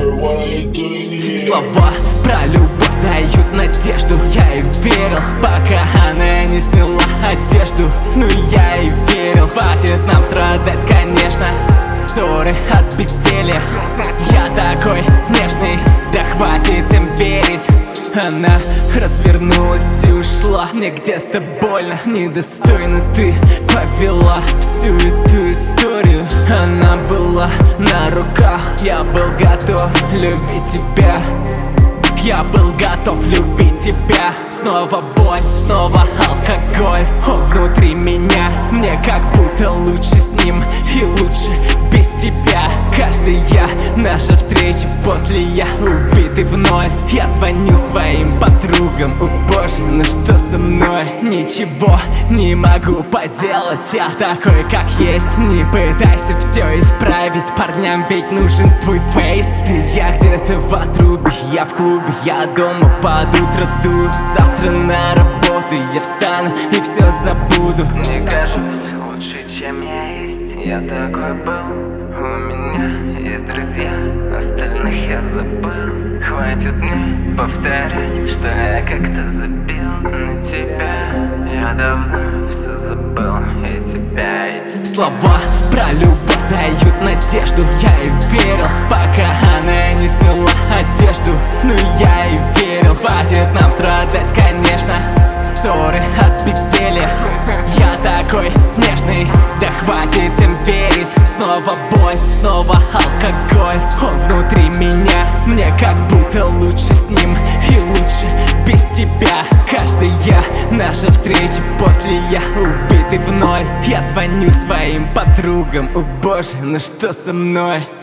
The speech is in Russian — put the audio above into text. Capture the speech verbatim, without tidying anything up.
Слова про любовь дают надежду. Я и верил, пока она не сняла одежду. Ну я и верил, хватит нам страдать, конечно. Ссоры от безделья. Я такой нежный, да хватит всем верить. Она развернулась и ушла. Мне где-то больно, недостойно ты повела всю эту историю. Она была на руках, я был готов любить тебя. Я был готов любить тебя. Снова боль, снова алкоголь. Он внутри меня, мне как будто лучше с ним и лучше без тебя. Каждая наша встреча, после я убитый в ноль. Я звоню своим подругам, о боже, ну что со мной? Ничего не могу поделать, я такой как есть. Не пытайся все исправить, парням ведь нужен твой фейс. Ты я где-то в отрубе, я в клубе. Я дома под утро дую. Завтра на работу я встану и все забуду. Не кажусь лучше, чем я есть. Я такой был. У меня есть друзья, остальных я забыл. Хватит мне повторять, что я как-то забил на тебя. Я давно все забыл, и тебя и... Слова про любовь дают надежду. Я и верил, пока она не сняла одежду. Ну я и верил, хватит нам страдать, конечно. Ссоры от безделья. Я такой нежный, да хватит всем верить. Снова боль, снова алкоголь. Он внутри меня, мне как будто лучше с ним и лучше без тебя. Каждая наша встреча, после я убитый в ноль. Я звоню своим подругам, о боже, ну что со мной?